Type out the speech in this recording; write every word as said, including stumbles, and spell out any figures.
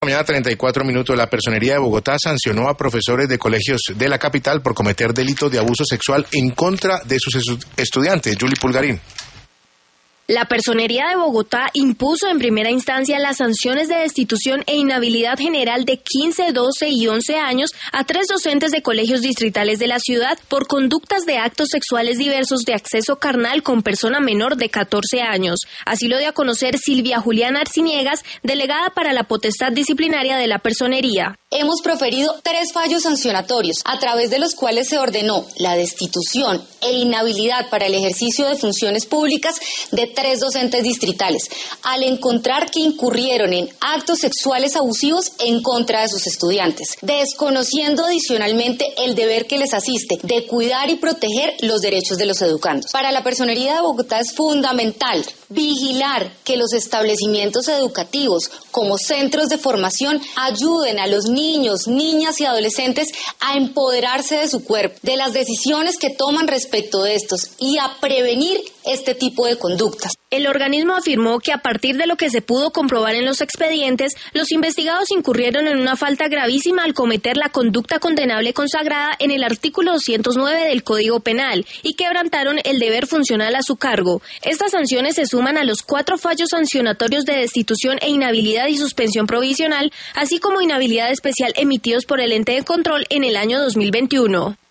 Mañana treinta y cuatro minutos. La Personería de Bogotá sancionó a profesores de colegios de la capital por cometer delitos de abuso sexual en contra de sus estudiantes. Julie Pulgarín. La Personería de Bogotá impuso en primera instancia las sanciones de destitución e inhabilidad general de quince, doce y once años a tres docentes de colegios distritales de la ciudad por conductas de actos sexuales diversos de acceso carnal con persona menor de catorce años. Así lo dio a conocer Silvia Juliana Arciniegas, delegada para la potestad disciplinaria de la Personería. Hemos proferido tres fallos sancionatorios, a través de los cuales se ordenó la destitución e inhabilidad para el ejercicio de funciones públicas de tres docentes distritales, al encontrar que incurrieron en actos sexuales abusivos en contra de sus estudiantes, desconociendo adicionalmente el deber que les asiste de cuidar y proteger los derechos de los educandos. Para la Personería de Bogotá es fundamental vigilar que los establecimientos educativos, como centros de formación, ayuden a los niños, niñas y adolescentes a empoderarse de su cuerpo, de las decisiones que toman respecto de estos y a prevenir este tipo de conductas. El organismo afirmó que a partir de lo que se pudo comprobar en los expedientes, los investigados incurrieron en una falta gravísima al cometer la conducta condenable consagrada en el artículo doscientos nueve del Código Penal y quebrantaron el deber funcional a su cargo. Estas sanciones se suman a los cuatro fallos sancionatorios de destitución e inhabilidad y suspensión provisional, así como inhabilidad especial emitidos por el ente de control en el año dos mil veintiuno.